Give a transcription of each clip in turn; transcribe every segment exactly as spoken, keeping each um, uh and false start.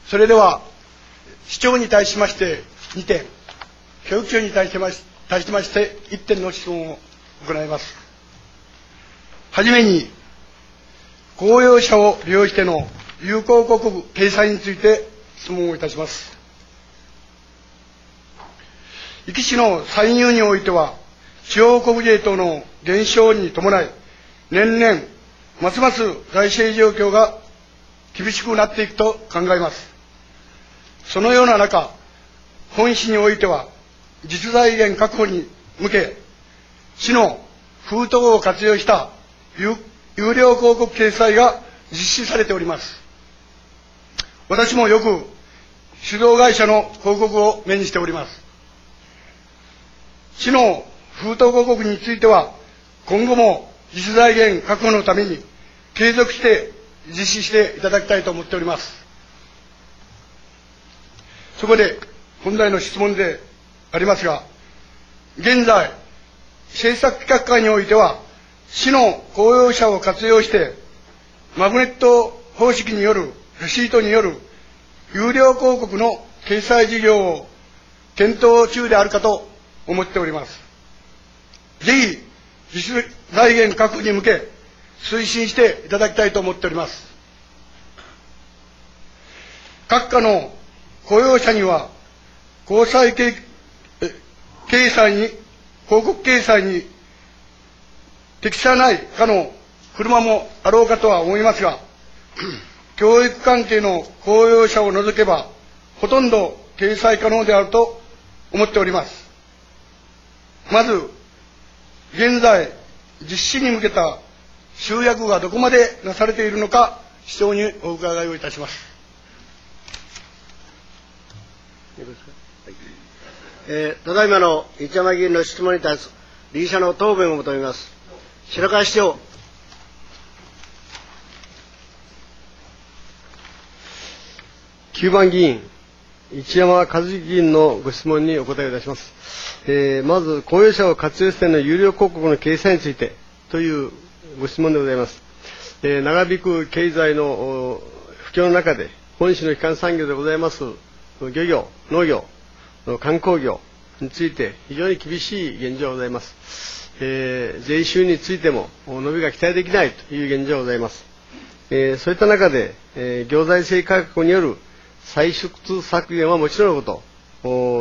それでは、市長に対しましてにてん、教育長に対しまし対しましていってんの質問を行います。はじめに、公用車を利用しての有効広告掲載について質問をいたします。壱岐市の歳入においては、地方国税等の減少に伴い、年々、ますます財政状況が厳しくなっていくと考えます。そのような中、本市においては、実財源確保に向け、市の封筒を活用した有有料広告掲載が実施されております。私もよく酒造会社の広告を目にしております。市の封筒広告については、今後も実財源確保のために継続して実施していただきたいと思っております。そこで本題の質問でありますが、現在、政策企画会においては、市の公用車を活用して、マグネット方式による、レシートによる有料広告の掲載事業を検討中であるかと思っております。ぜひ、実財源確保に向け、推進していただきたいと思っております。各課の公用車には、公債掲載に、広告掲載に適さないかの車もあろうかとは思いますが、教育関係の公用車を除けば、ほとんど掲載可能であると思っております。まず、現在、実施に向けた集約がどこまでなされているのか、市長にお伺いをいたします。 えー、ただいまの一山議員の質問に対する理事者の答弁を求めます。白川市長。 きゅうばん議員、一山和之議員のご質問にお答えいたします。えー、まず、公用車を活用しての有料広告の掲載についてというご質問でございます。えー、長引く経済の不況の中で、本市の基幹産業でございます漁業、農業、観光業について非常に厳しい現状がございます。えー、税収についても伸びが期待できないという現状がございます。えー、そういった中で、えー、行財政改革による歳出削減はもちろんのこと、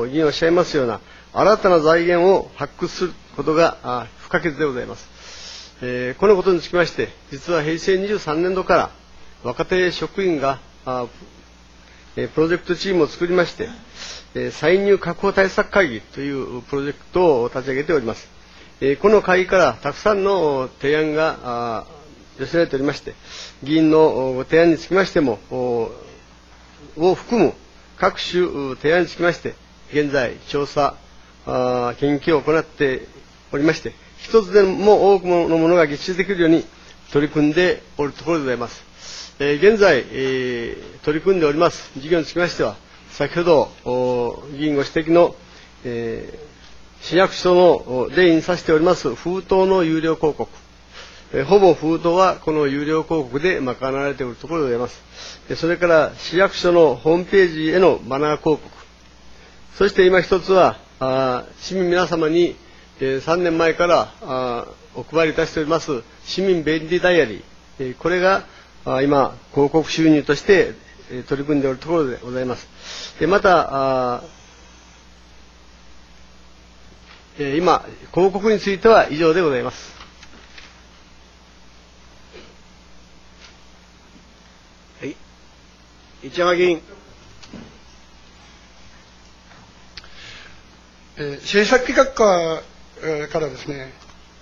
議員おっしゃいますような新たな財源を発掘することが不可欠でございます。えー、このことにつきまして、実は平成にじゅうさんねん度から若手職員がプロジェクトチームを作りまして、歳入確保対策会議というプロジェクトを立ち上げております。この会議からたくさんの提案が寄せられておりまして、議員のご提案につきましても、を含む各種提案につきまして、現在、調査、研究を行っておりまして、一つでも多くのものが実施できるように取り組んでおるところでございます。えー、現在、えー、取り組んでおります事業につきましては、先ほど議員ご指摘の、えー、市役所ので印刷しております封筒の有料広告、えー、ほぼ封筒はこの有料広告で賄われておるところでございます。それから市役所のホームページへのマナー広告、そして今一つはあ市民皆様に、えー、さんねんまえからあお配りいたしております市民便利ダイアリー、えー、これが今、広告収入として取り組んでおるところでございます。また、今、広告については以上でございます。 はい。一山議員。 えー、政策企画課、えー、からですね、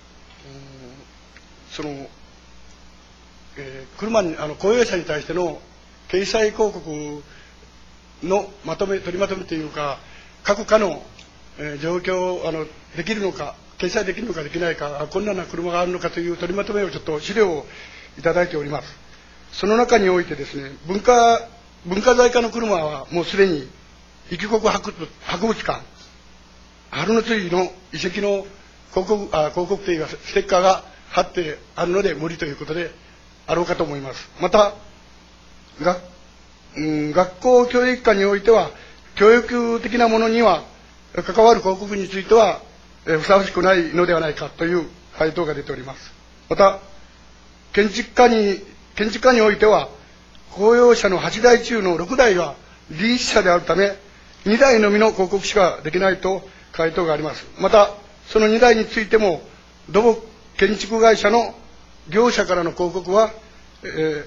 その、えー、車にあの公用車に対しての掲載広告のまとめ取りまとめというか、各課の、えー、状況をあのできるのか、掲載できるのかできないか、こんなな車があるのかという取りまとめをちょっと資料をいただいております。その中においてですね、文化文化財課の車はもうすでに壱岐国博物博物館、春の次の遺跡の広告あ広告というかステッカーが貼ってあるので無理ということであろうかと思います。また、がうん、学校教育課においては、教育的なものには関わる広告については、えー、ふさわしくないのではないかという回答が出ております。また、建築課に、建築課においては、公用車のはちだい中のろくだいがリース車であるため、にだいのみの広告しかできないと回答があります。また、そのにだいについても、土木建築会社の業者からの広告は、えー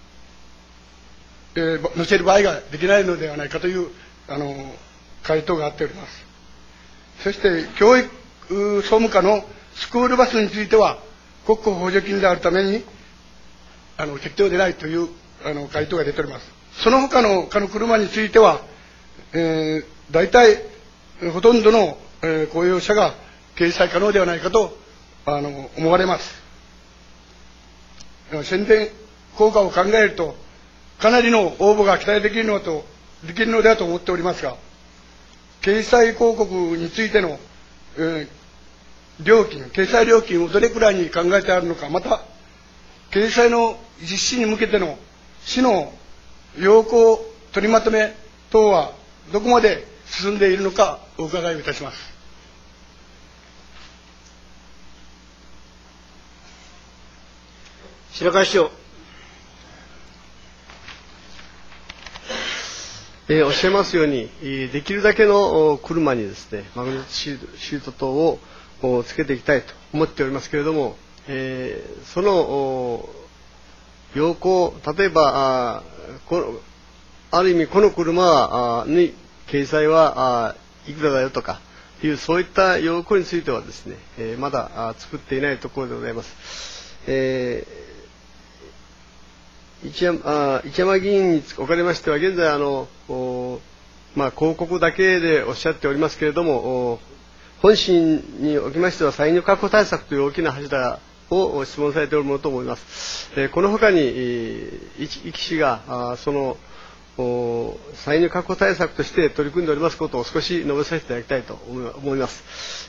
えー、載せる場合ができないのではないかというあの回答があっております。そして、教育総務課のスクールバスについては、国庫補助金であるために、あの適当でないというあの回答が出ております。その他の課の車については、えー、大体ほとんどの、えー、公用車が掲載可能ではないかとあの思われます。宣伝効果を考えると、かなりの応募が期待できるのとできるのではと思っておりますが、掲載広告についての、えー、料金、掲載料金をどれくらいに考えてあるのか、また、掲載の実施に向けての市の要項取りまとめ等はどこまで進んでいるのかお伺いをいたします。 白川市長。 えー、おっしゃいますように、できるだけの車にですね、マグネットシート等をつけていきたいと思っておりますけれども、えー、その要項、例えばあこのある意味この車に掲載はいくらだよとかいうそういった要項についてはですね、えー、まだ作っていないところでございます。えー、一山あ一山議員におかれましては現在あの、まあ、広告だけでおっしゃっておりますけれども、本審におきましては歳入確保対策という大きな柱を質問されておるものと思います。えー、このほかに、一木氏があその歳入確保対策として取り組んでおりますことを少し述べさせていただきたいと思います。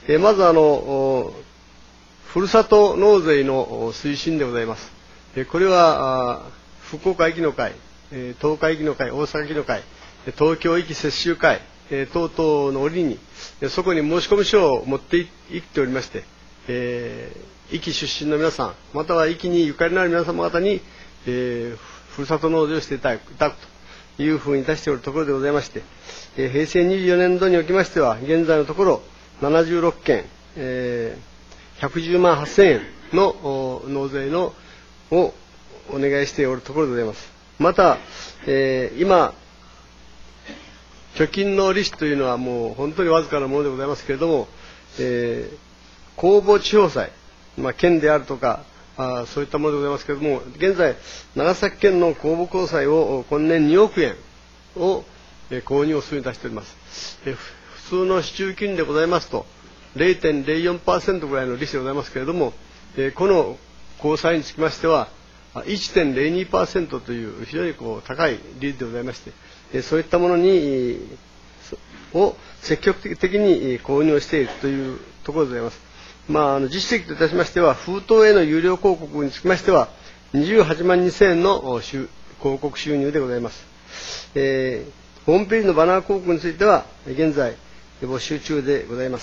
えー、まずあのふるさと納税の推進でございます。えー、これは福岡駅の会、えー、東海駅の会、大阪駅の会、東京駅接種会、えー、等々の折にそこに申し込み書を持っていっておりまして、えー壱岐出身の皆さん、または壱岐にゆかりのある皆様方に、えー、ふるさと納税をしていただくというふうにいたしておるところでございまして、えー、平成にじゅうよねん度におきましては、現在のところななじゅうろっけん、えー、ひゃくじゅうまんはっせんえんの納税のをお願いしておるところでございます。また、えー、今、貯金の利子というのはもう本当にわずかなものでございますけれども、えー、公募地方債、まあ、県であるとかあそういったものでございますけれども、現在長崎県の公募公債を今年におくえんを、えー、購入をするに出しております。えー、普通の市中金利でございますと れいてんれいよんパーセント ぐらいの利子でございますけれども、えー、この公債につきましては いってんれいにパーセント という非常にこう高い利率でございまして、えー、そういったものにを積極的に購入をしているというところでございます。まあ、あの実績といたしましては、封筒への有料広告につきましては、にじゅうはちまんにせんえんの広告収入でございます。えー、ホームページのバナー広告については、現在、募集中でございます。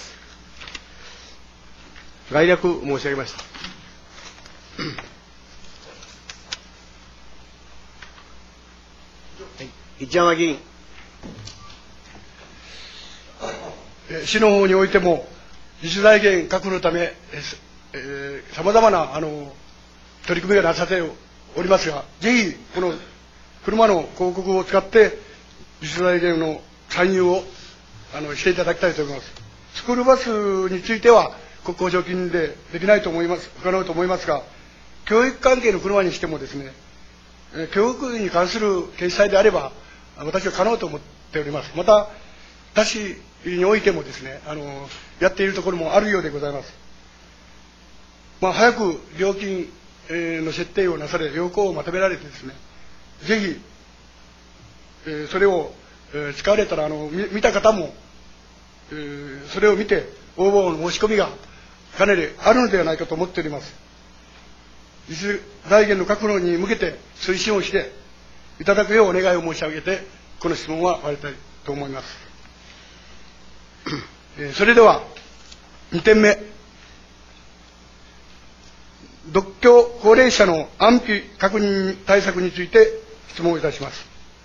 概略申し上げました。 一山議員。 市の方においても、自主財源確保のため、さまざまなあの取り組みがなされておりますが、ぜひ、この車の広告を使って、自主財源の参入をあのしていただきたいと思います。スクールバスについては、国交省金でできないと思います、不可能と思いますが、教育関係の車にしてもですね、教育に関する掲載であれば、私は可能と思っております。また、他市においてもですね、あのやっているところもあるようでございます。まあ、早く料金の設定をなされ、要項をまとめられてですね、ぜひ、えー、それを、えー、使われたらあの見、見た方も、えー、それを見て応募の申し込みがかなりあるのではないかと思っております。自主財源の確保に向けて推進をして、 いただくようお願いを申し上げて、この質問は終わりたいと思います。えー、それでは、にてんめ。独居高齢者の安否確認対策について質問いたします。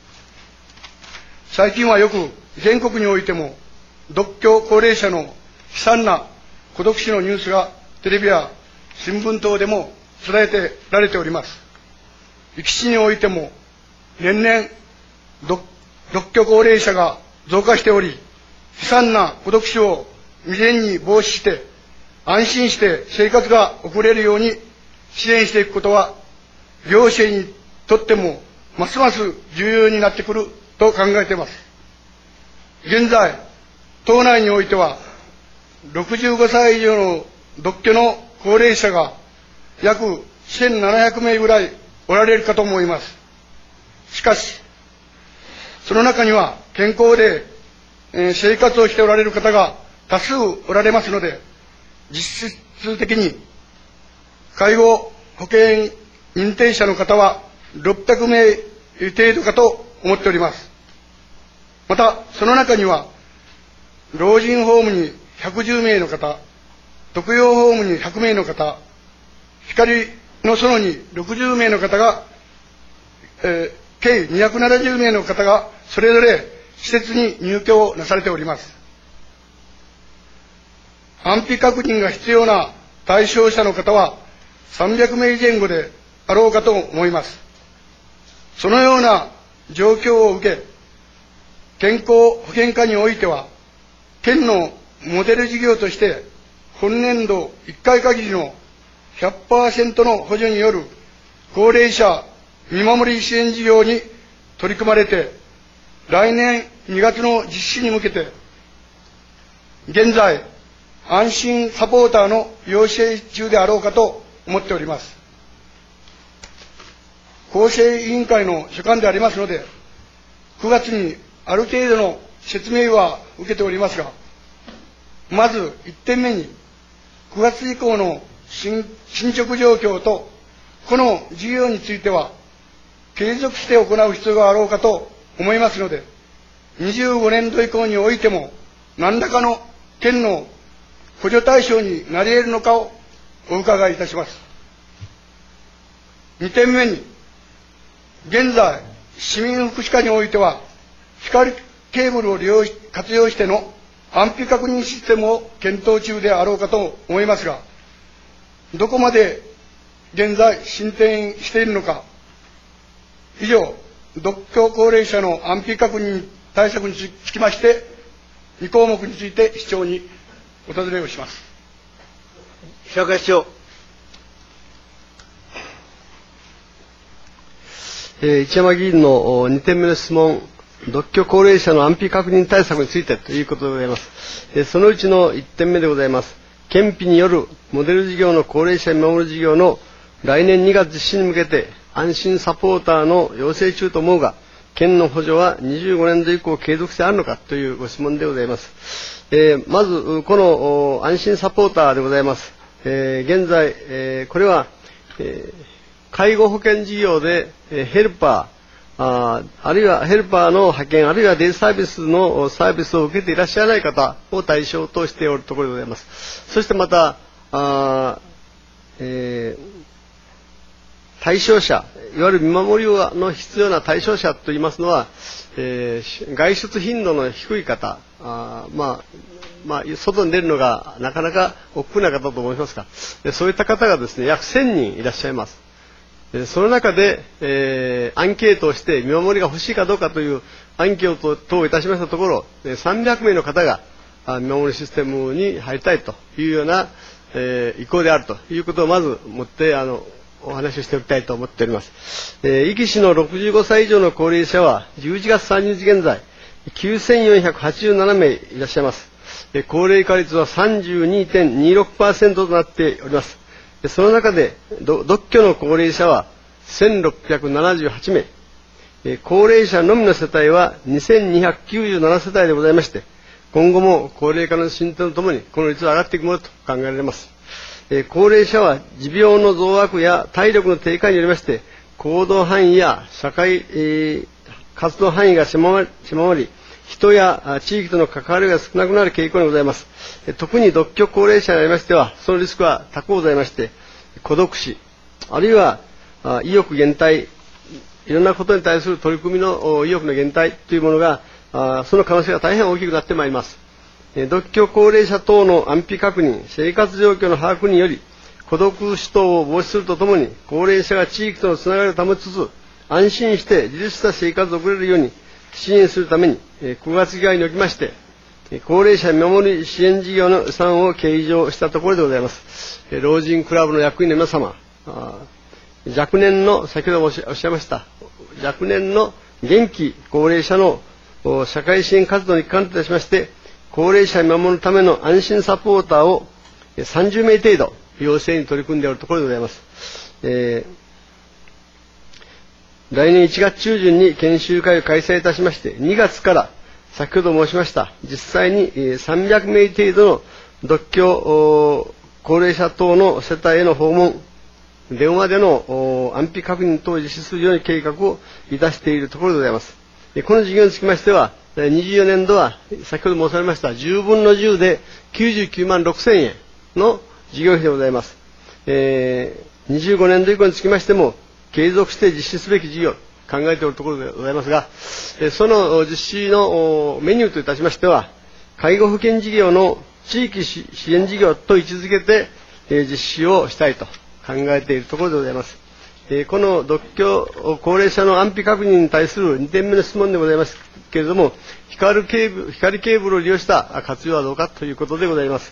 最近はよく全国においても、独居高齢者の悲惨な孤独死のニュースがテレビや新聞等でも伝えてられております。壱岐市においても年々独居高齢者が増加しており、悲惨な孤独死を未然に防止して安心して生活が送れるように支援していくことは、行政にとってもますます重要になってくると考えています。現在、島内においては、ろくじゅうごさい以上の独居の高齢者が約せんななひゃくめいぐらいおられるかと思います。しかし、その中には健康で、えー、生活をしておられる方が多数おられますので、実質的に介護保険認定者の方はろっぴゃくめい程度かと思っております。また、その中には、老人ホームにひゃくじゅうめいの方、特養ホームにひゃくめいの方、光の園にろくじゅうめいの方が、えー、計にひゃくななじゅうめいの方が、それぞれ施設に入居なされております。安否確認が必要な対象者の方は、さんびゃくめいぜん後であろうかと思います。そのような状況を受け、健康保険課においては、県のモデル事業として、本年度いっかい限りの ひゃくパーセント の補助による高齢者見守り支援事業に取り組まれて、来年にがつの実施に向けて、現在、安心サポーターの養成中であろうかと思っております。厚生委員会の所管でありますので、くがつにある程度の説明は受けておりますが、まずいってんめに、くがつ以降の進捗状況と、この事業については、継続して行う必要があろうかと思いますので、にじゅうごねんど以降においても、何らかの県の補助対象になり得るのかをお伺いいたします。にてんめに、現在、市民福祉課においては、光ケーブルを利用し活用しての安否確認システムを検討中であろうかと思いますが、どこまで現在進展しているのか。以上、独居高齢者の安否確認対策につきまして、にこうもくについて市長にお尋ねをします。 白川市長。 えー、一山議員のにてんめの質問、独居高齢者の安否確認対策についてということでございます。えー、そのうちのいってんめでございます。県費によるモデル事業の高齢者見守る事業の来年にがつ実施に向けて安心サポーターの養成中と思うが、県の補助はにじゅうごねんど以降継続性あるのかというご質問でございます。えー、まず、この安心サポーターでございます。えー、現在、えー、これは、えー、介護保険事業で、えー、ヘルパー、あ, あるいはヘルパーの派遣、あるいはデイサービスのサービスを受けていらっしゃらない方を対象としておるところでございます。そしてまた、あえー、対象者、いわゆる見守りの必要な対象者といいますのは、えー、外出頻度の低い方、あまあまあ、外に出るのがなかなか億劫な方と思いますが、そういった方がですね、約せんにんいらっしゃいます。その中で、えー、アンケートをして見守りが欲しいかどうかというアンケート等をいたしましたところ、さんびゃくめいの方が見守りシステムに入りたいというような、えー、意向であるということをまずもってあのお話をしておきたいと思っております。えー、壱岐市のろくじゅうごさい以上の高齢者はじゅういちがつさんじゅうにち現在きゅうせんよんひゃくはちじゅうななめいいらっしゃいます。高齢化率は さんじゅうにてんにろくパーセント となっております。その中で独居の高齢者はせんろっぴゃくななじゅうはちめい、高齢者のみの世帯はにせんにひゃくきゅうじゅうななせたいでございまして、今後も高齢化の進展とともにこの率は上がっていくものと考えられます。高齢者は持病の増悪や体力の低下によりまして行動範囲や社会、えー、活動範囲が狭まり、狭まり人や地域との関わりが少なくなる傾向にございます。特に独居高齢者にありましては、そのリスクは高くございまして、孤独死、あるいは意欲減退、いろんなことに対する取り組みの意欲の減退というものが、その可能性が大変大きくなってまいります。独居高齢者等の安否確認、生活状況の把握により、孤独死等を防止するとともに、高齢者が地域とのつながりを保ちつつ、安心して自立した生活を送れるように支援するために、くがつ議会におきまして、高齢者見守り支援事業の予算を計上したところでございます。老人クラブの役員の皆様、若年の、先ほどおっしゃいました、若年の元気高齢者の社会支援活動の一環といたしまして、高齢者を見守るための安心サポーターをさんじゅうめい程度、養成に取り組んでおるところでございます。えー、来年いちがつ中旬に研修会を開催いたしまして、にがつから先ほど申しました、実際にさんびゃくめい程度の独居高齢者等の世帯への訪問、電話での安否確認等を実施するように計画をいたしているところでございます。この事業につきましては、にじゅうよねん度は先ほど申されましたじゅうぶんのじゅうできゅうじゅうきゅうまんろくせんえんの事業費でございます。えー、にじゅうごねん度以降につきましても、継続して実施すべき事業、考えておるところでございますが、その実施のメニューといたしましては、介護保険事業の地域支援事業と位置づけて実施をしたいと考えているところでございます。この独居高齢者の安否確認に対するにてんめの質問でございますけれども、光ケーブル、光ケーブルを利用した活用はどうかということでございます。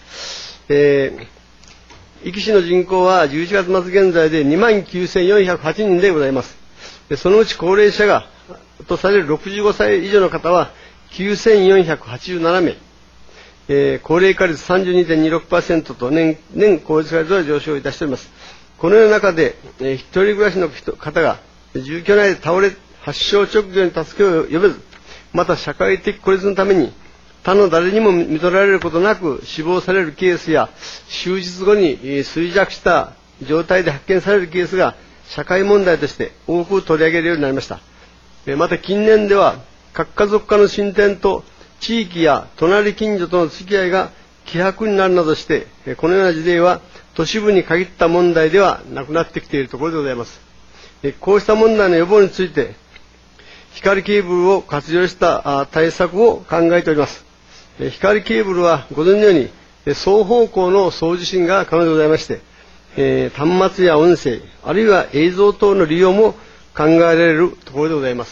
えー壱岐市の人口はじゅういちがつまつ現在でにまんきゅうせんよんひゃくはちにんでございます。そのうち高齢者がとされるろくじゅうごさい以上の方はきゅうせんよんひゃくはちじゅうななめい、えー、高齢化率 さんじゅうにてんにじゅうろくパーセント と年年高齢化率は上昇いたしております。このような中で、えー、一人暮らしの方が住居内で倒れ発症直後に助けを呼べず、また社会的孤立のために他の誰にも見取られることなく死亡されるケースや、数日後に衰弱した状態で発見されるケースが社会問題として多く取り上げるようになりました。また近年では核家族化の進展と地域や隣近所との付き合いが希薄になるなどして、このような事例は都市部に限った問題ではなくなってきているところでございます。こうした問題の予防について、光ケーブルを活用した対策を考えております。光ケーブルはご存じのように双方向の送受信が可能でございまして、えー、端末や音声、あるいは映像等の利用も考えられるところでございます。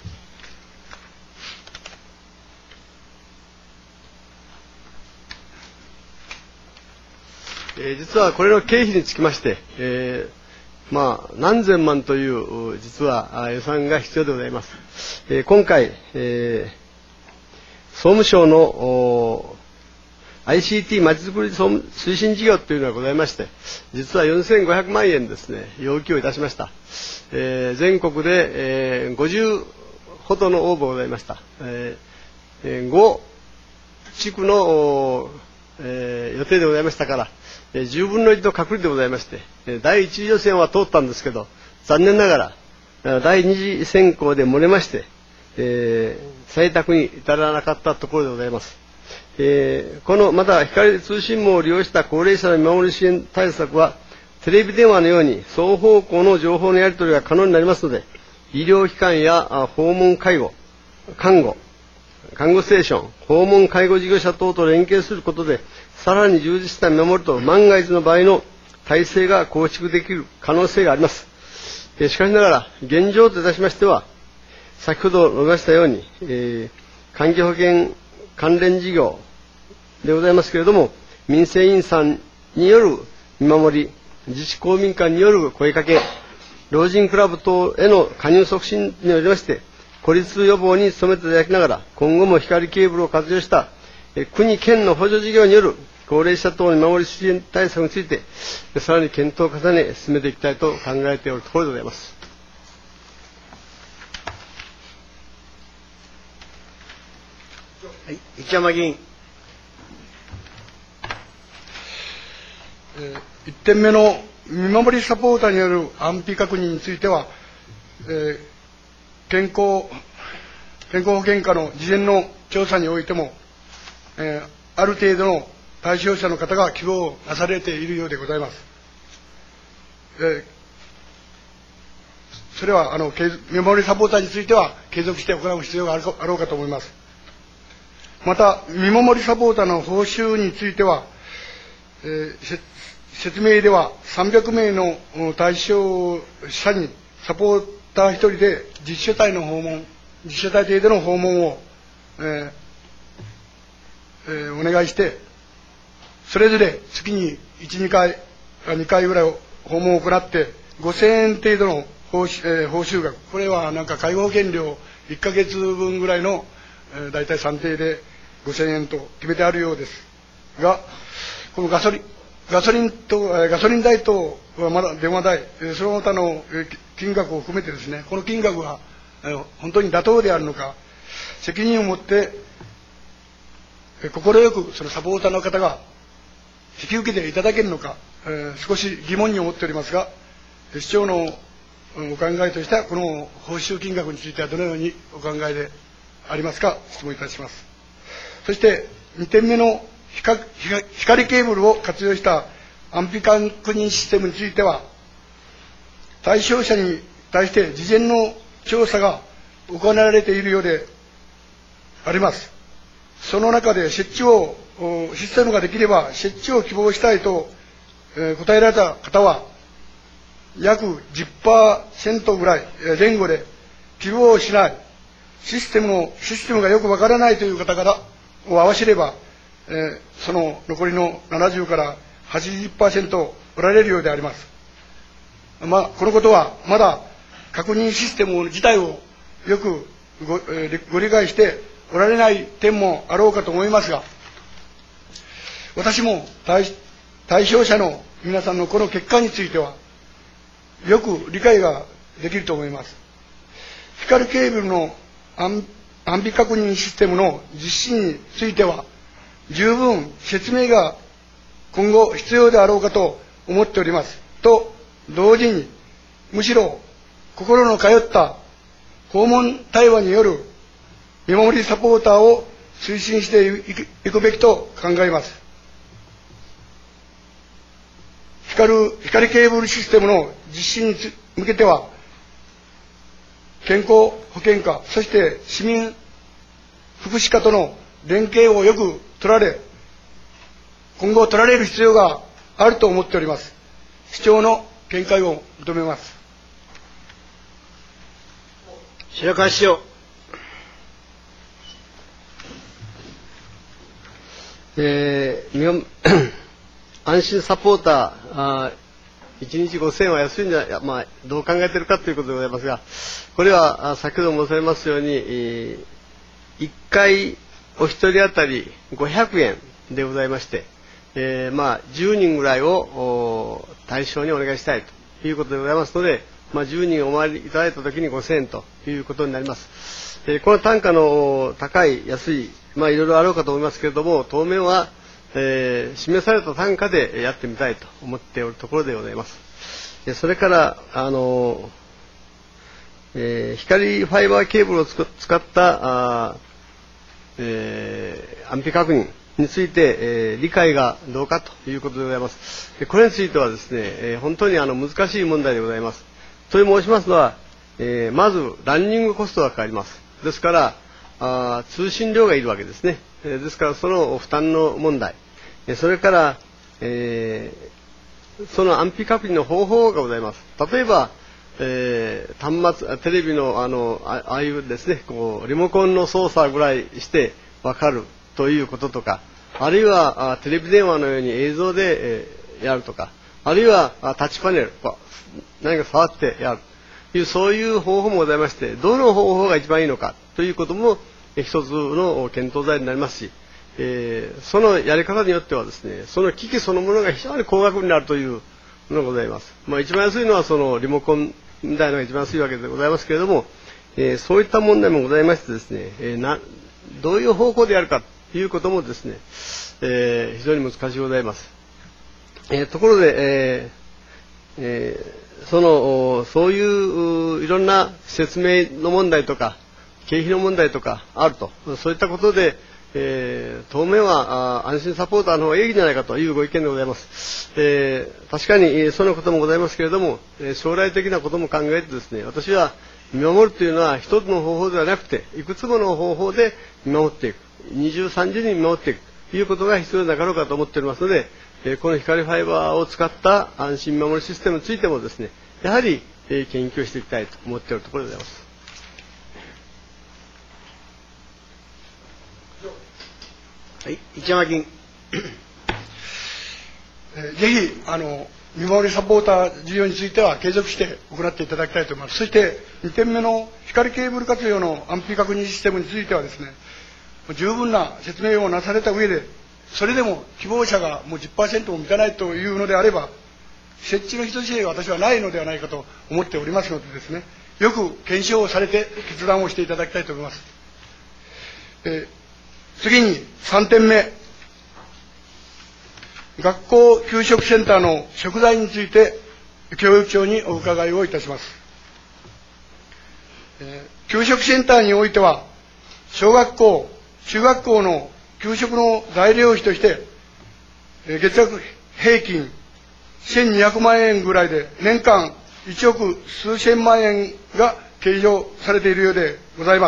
えー、実はこれの経費につきまして、えー、まあ何千万という実は予算が必要でございます。えー、今回、えー総務省の アイシーティー まちづくり推進事業というのがございまして、実はよんせんごひゃくまんえんですね、要求をいたしました。えー、全国で、えー、ごじゅうほどの応募がございました。えー、ご地区の、えー、予定でございましたから、えー、じゅうぶんのいちの確率でございまして、だいいち次予選は通ったんですけど、残念ながらだいに次選考で漏れまして、えー、採択に至らなかったところでございます。えー、このまた光通信網を利用した高齢者の見守り支援対策は、テレビ電話のように双方向の情報のやり取りが可能になりますので、医療機関や訪問介護、看護、看護ステーション、訪問介護事業者等と連携することで、さらに充実した見守りと万が一の場合の体制が構築できる可能性があります。えー、しかしながら、現状といたしましては、先ほど述べましたように、えー、環境保険関連事業でございますけれども、民生委員さんによる見守り、自治公民館による声かけ、老人クラブ等への加入促進によりまして、孤立予防に努めていただきながら、今後も光ケーブルを活用した、えー、国県の補助事業による高齢者等の見守り支援対策について、さらに検討を重ね、進めていきたいと考えておるところでございます。 はい、一山議員。 えー、いってんめの見守りサポーターによる安否確認については、 えー、健康、健康保険課の事前の調査においても、えー、ある程度の対象者の方が希望をなされているようでございます。えー、それはあの見守りサポーターについては継続して行う必要があるかあろうかと思います。また、見守りサポーターの報酬については、えー、説明ではさんびゃくめいの対象者にサポーターひとりで実所帯の訪問、実所帯程度の訪問を、えーえー、お願いして、それぞれ月にいち、にかい、にかいぐらい訪問を行って、ごせんえん程度の報酬、えー、報酬額、これはなんか介護保険料いっかげつぶんぐらいの、えー、大体算定でごせんえんと決めてあるようですが、このガソリン、ガソリンと、えー、ガソリン代とはまだ電話代、えー、その他の、えー、金額を含めてですね、この金額が、えー、本当に妥当であるのか、責任を持って、えー、快くそのサポーターの方が引き受けていただけるのか、えー、少し疑問に思っておりますが、市長のお考えとしては、この報酬金額についてはどのようにお考えでありますか、質問いたします。そしてにてんめの光, 光ケーブルを活用した安否確認システムについては、対象者に対して事前の調査が行われているようであります。その中で設置を、システムができれば設置を希望したいと、えー、答えられた方は、約 じゅっパーセント ぐらい前後で希望をしない、システムの、システムがよくわからないという方々を合わせれば、えー、その残りのななじゅうからはちじゅっパーセント おられるようであります。まあ、このことはまだ確認システム自体をよく ご,、えー、ご理解しておられない点もあろうかと思いますが、私も 対, 対象者の皆さんのこの結果についてはよく理解ができると思います。光ケーブルの安安否確認システムの実施については十分説明が今後必要であろうかと思っておりますと同時に、むしろ心の通った訪問対話による見守りサポーターを推進してい く, いくべきと考えます。光, 光ケーブルシステムの実施に向けては、健康保険課、そして市民福祉課との連携をよく取られ、今後取られる必要があると思っております。市長の見解を求めます。 白川市長。 えー、安心サポーター、いちにちごせんえんは安いんじゃ、まあ、どう考えているかということでございますが、これは先ほど申されますように、えー、いっかいお一人当たりごひゃくえんでございまして、えーまあ、じゅうにんぐらいを対象にお願いしたいということでございますので、まあ、じゅうにんお回りいただいたときにごせんえんということになります。えー、この単価の高い、安い、まあ、いろいろあろうかと思いますけれども、当面はえー、示された単価でやってみたいと思っておるところでございます。それから、あのえー、光ファイバーケーブルをつ使ったあ、えー、安否確認について、えー、理解がどうかということでございます。これについてはですね、えー、本当にあの難しい問題でございます。と申しますのは、えー、まずランニングコストがかかります。ですからあ通信料がいるわけですね。えー、ですからその負担の問題、それから、えー、その安否確認の方法がございます。例えば、えー、端末、テレビのあの あ, ああいうですね、こうリモコンの操作ぐらいして分かるということとか、あるいはあテレビ電話のように映像で、えー、やるとか、あるいはあタッチパネル、何か触ってやるという、そういう方法もございまして、どの方法が一番いいのかということも一つの検討材になりますし、えー、そのやり方によってはですね、その機器そのものが非常に高額になるというのがございます。まあ、一番安いのはそのリモコンみたいなのが一番安いわけでございますけれども、えー、そういった問題もございましてですね、えー、などういう方向でやるかということもですね、えー、非常に難しいございます。えー、ところで、えーえー、 そのそういういろんな説明の問題とか経費の問題とかあると、そういったことで、えー、当面は安心サポーターの方がいいんじゃないかというご意見でございます。えー、確かにそのこともございますけれども、将来的なことも考えてですね、私は見守るというのは一つの方法ではなくて、いくつもの方法で見守っていく、二重三重に見守っていくということが必要なかろうかと思っておりますので、この光ファイバーを使った安心見守りシステムについてもですね、やはり研究していきたいと思っているところでございます。 はい、一山議員。 ぜひあの見守りサポーター事業については継続して行っていただきたいと思います。そしてにてんめの光ケーブル活用の安否確認システムについてはですね、十分な説明をなされた上で、それでも希望者がもう じゅっパーセント も満たないというのであれば、設置の必要性は私はないのではないかと思っておりますのでですね、よく検証をされて決断をしていただきたいと思います。えー、次にさんてんめ、学校給食センターの食材について教育長にお伺いをいたします。えー、給食センターにおいては小学校中学校の給食の材料費として、えー、月額平均せんにひゃくまんえんぐらいで年間いちおく数千万円が計上されているようでございます。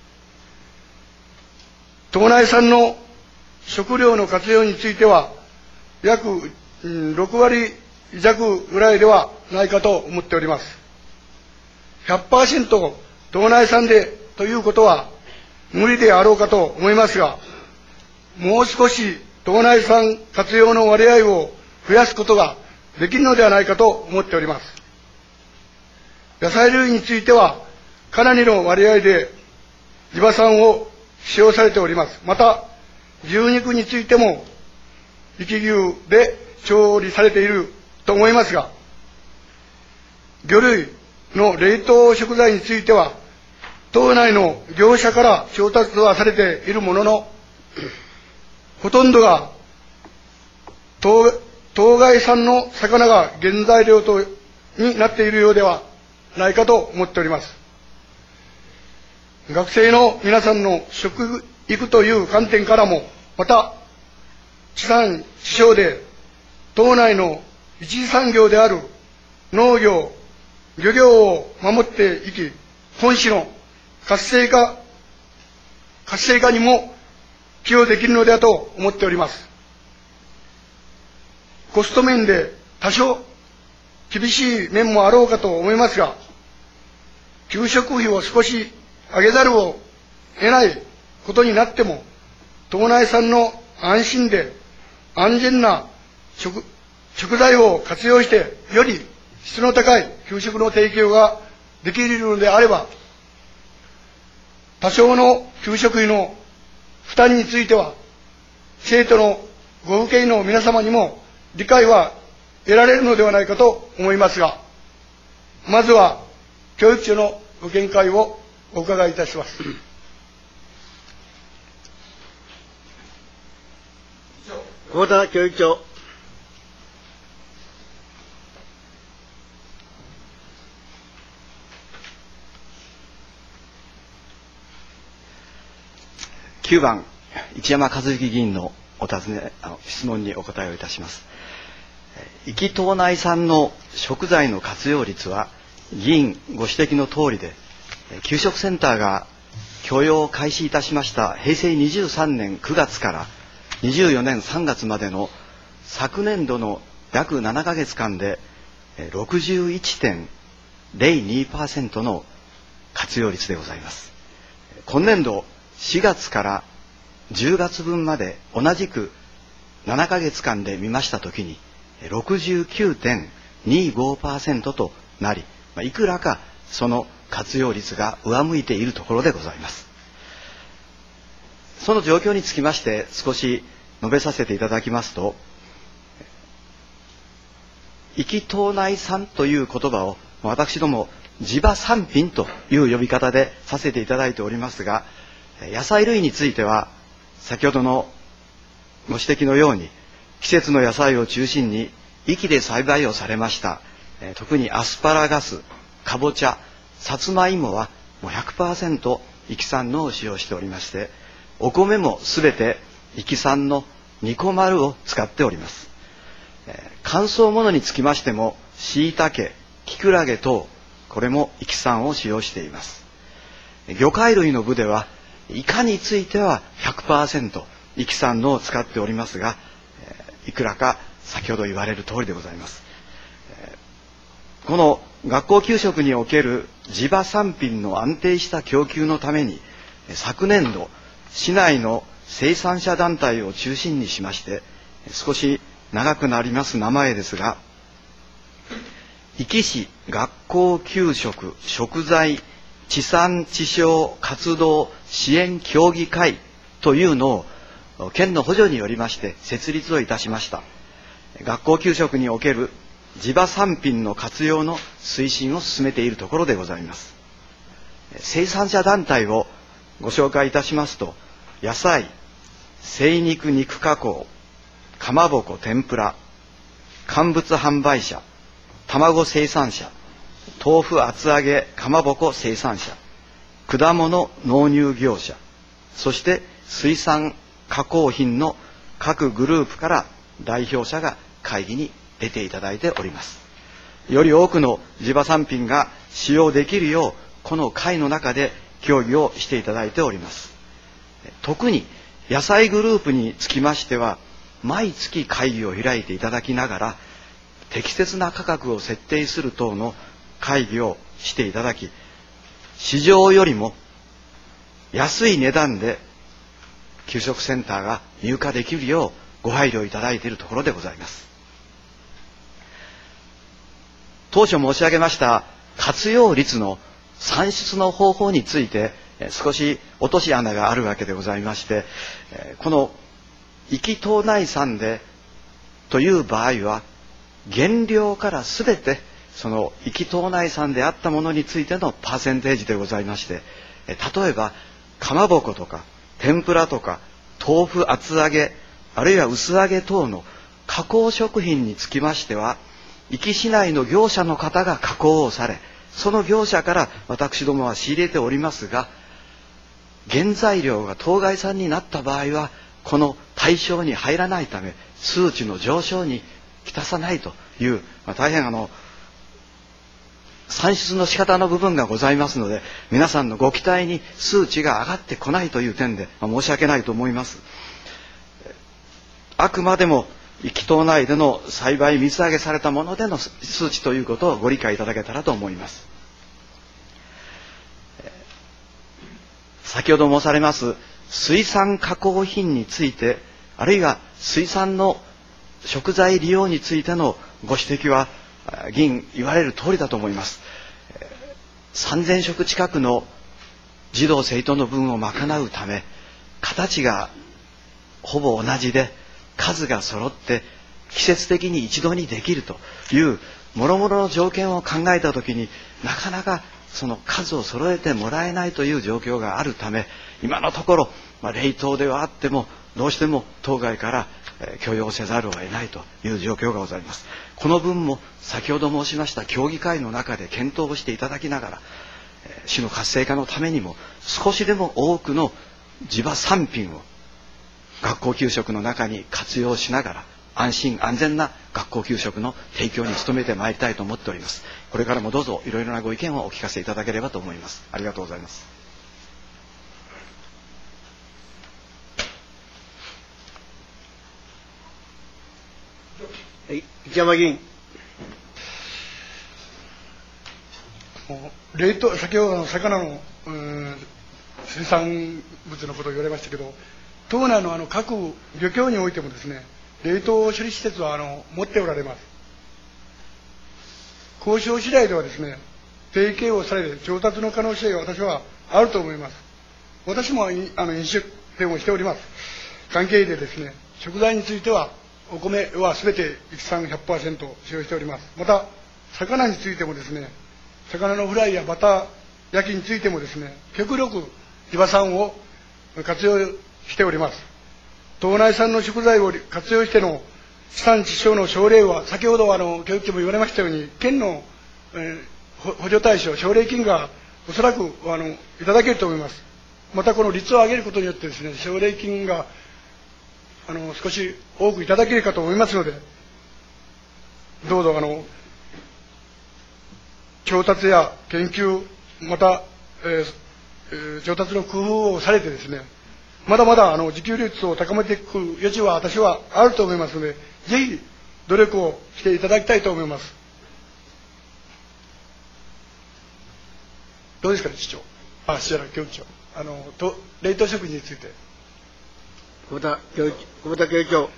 島内産の食料の活用については約ろくわりじゃくぐらいではないかと思っております。ひゃくパーセント 島内産でということは無理であろうかと思いますが、もう少し島内産活用の割合を増やすことができるのではないかと思っております。野菜類についてはかなりの割合で地場産を使用されております。また牛肉についても生き牛で調理されていると思いますが、魚類の冷凍食材については島内の業者から調達はされているものの、ほとんどが島島外産の魚が原材料とになっているようではないかと思っております。学生の皆さんの食育という観点からも、また地産地消で島内の一次産業である農業漁業を守っていき、本市の活性化活性化にも寄与できるのではと思っております。コスト面で多少厳しい面もあろうかと思いますが、給食費を少し上げざるを得ないことになっても、島内産の安心で安全な 食, 食材を活用して、より質の高い給食の提供ができるのであれば、多少の給食費の負担については、生徒のご父兄の皆様にも理解は得られるのではないかと思いますが、まずは教育長のご見解をお伺いいたします。 幸田教育長。 きゅうばん、一山和之議員のお尋ねあの質問にお答えをいたします。壱岐島内産の食材の活用率は議員ご指摘の通りで、給食センターが許容を開始いたしましたへいせいにじゅうさんねんくがつからにじゅうよねんさんがつまでの昨年度の約ななかげつかんで ろくじゅういってんゼロにパーセント の活用率でございます。今年度しがつからじゅうがつぶんまで同じくななかげつかんで見ましたときに ろくじゅうきゅうてんにごパーセント となり、いくらかその活用率が上向いているところでございます。その状況につきまして少し述べさせていただきますと、壱岐島内産という言葉を私ども地場産品という呼び方でさせていただいておりますが、野菜類については先ほどのご指摘のように季節の野菜を中心に壱岐で栽培をされましたえー、特にアスパラガス、かぼちゃ、さつまいもはもう ひゃくパーセント 壱岐産のを使用しておりまして、お米もすべて壱岐産のニコマルを使っております。えー、乾燥物につきましてもしいたけ、きくらげ等、これも壱岐産を使用しています。魚介類の部ではイカについては ひゃくパーセント 壱岐産のを使っておりますが、いくらか先ほど言われる通りでございます。この学校給食における地場産品の安定した供給のために、昨年度市内の生産者団体を中心にしまして、少し長くなります名前ですが、壱岐市学校給食食材地産地消活動支援協議会というのを県の補助によりまして設立をいたしました。学校給食における地場産品の活用の推進を進めているところでございます。生産者団体をご紹介いたしますと、野菜、精肉肉加工、かまぼこ天ぷら、乾物販売者、卵生産者、豆腐厚揚げかまぼこ生産者、果物納入業者、そして水産加工品の各グループから代表者が会議に出ていただいております。より多くの地場産品が使用できるよう、この会の中で協議をしていただいております。特に野菜グループにつきましては、毎月会議を開いていただきながら、適切な価格を設定する等の会議をしていただき、市場よりも安い値段で給食センターが入荷できるようご配慮いただいているところでございます。当初申し上げました活用率の算出の方法について少し落とし穴があるわけでございまして、この壱岐島内産でという場合は原料からすべてその壱岐島内産であったものについてのパーセンテージでございまして、例えばかまぼことか天ぷらとか豆腐厚揚げあるいは薄揚げ等の加工食品につきましては、壱岐市内の業者の方が加工をされ、その業者から私どもは仕入れておりますが、原材料が当該産になった場合はこの対象に入らないため数値の上昇にきたさないという、まあ、大変あの算出の仕方の部分がございますので、皆さんのご期待に数値が上がってこないという点で、まあ、申し訳ないと思います。あくまでも壱岐島内での栽培水揚げされたものでの数値ということをご理解いただけたらと思います。先ほど申されます水産加工品について、あるいは水産の食材利用についてのご指摘は議員言われる通りだと思います。さんぜん食近くの児童生徒の分を賄うため、形がほぼ同じで数が揃って季節的に一度にできるという諸々の条件を考えたときに、なかなかその数を揃えてもらえないという状況があるため、今のところ、まあ、冷凍ではあってもどうしても当該から許容せざるを得ないという状況がございます。この分も先ほど申しました協議会の中で検討をしていただきながら、市の活性化のためにも少しでも多くの地場産品を学校給食の中に活用しながら、安心安全な学校給食の提供に努めてまいりたいと思っております。これからもどうぞいろいろなご意見をお聞かせいただければと思います。ありがとうございます。 はい、市山議員。 冷凍、先ほどの魚の水産物のことを言われましたけど、島内のあの各漁協においてもですね、冷凍処理施設はあの持っておられます。交渉次第ではですね、提携をされる調達の可能性が私はあると思います。私もあの飲食店をしております。関係でですね、食材についてはお米はすべて壱岐産 ひゃくパーセント 使用しております。また魚についてもですね、魚のフライやバター焼きについてもですね、極力地場産を活用しております。島内産の食材を活用しての地産地消の奨励は、先ほどあの教育長も言われましたように、県の、えー、補助対象、奨励金がおそらくあのいただけると思います。またこの率を上げることによってですね、奨励金があの少し多くいただけるかと思いますので、どうぞあの調達や研究、また、えーえー、調達の工夫をされてですね、まだまだあの自給率を高めていく余地は私はあると思いますので、ぜひ努力をしていただきたいと思います。どうですか、市長、あ、市長、教育長、あのと冷凍食品について。 久保田教育久保田教育長。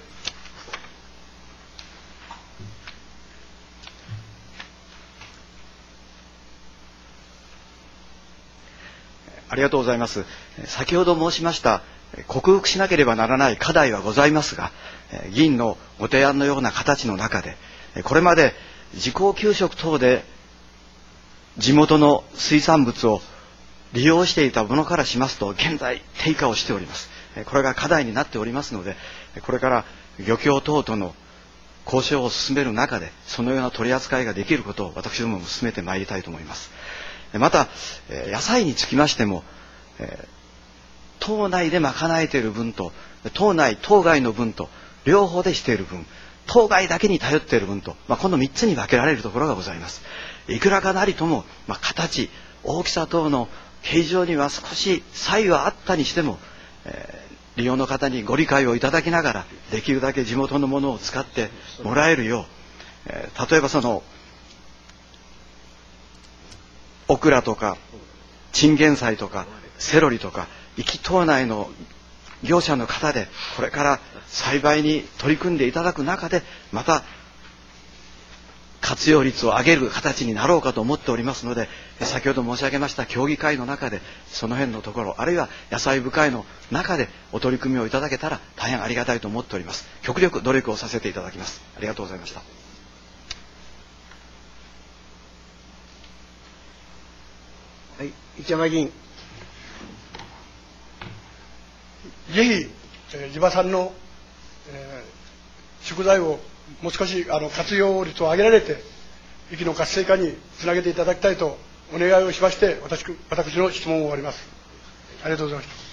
ありがとうございます。先ほど申しました克服しなければならない課題はございますが、議員のご提案のような形の中で、これまで自公給食等で地元の水産物を利用していたものからしますと、現在低下をしております。これが課題になっておりますので、これから漁協等との交渉を進める中で、そのような取り扱いができることを私どもも進めてまいりたいと思います。また野菜につきましても、島内で賄えている分と島内島外の分と両方でしている分、島外だけに頼っている分と、まあ、このみっつに分けられるところがございます。いくらかなりとも、まあ、形大きさ等の形状には少し差異はあったにしても、えー、利用の方にご理解をいただきながら、できるだけ地元のものを使ってもらえるよう、えー、例えばそのオクラとかチンゲン菜とかセロリとか、壱岐島内の業者の方でこれから栽培に取り組んでいただく中で、また活用率を上げる形になろうかと思っておりますので、先ほど申し上げました協議会の中でその辺のところ、あるいは野菜部会の中でお取り組みをいただけたら大変ありがたいと思っております。極力努力をさせていただきます。ありがとうございました。 はい、一山議員。 ぜひ、えー、地場産の、えー、食材をもう少しあの活用率を上げられて、壱岐の活性化につなげていただきたいとお願いをしまして、私、私の質問を終わります。ありがとうございました。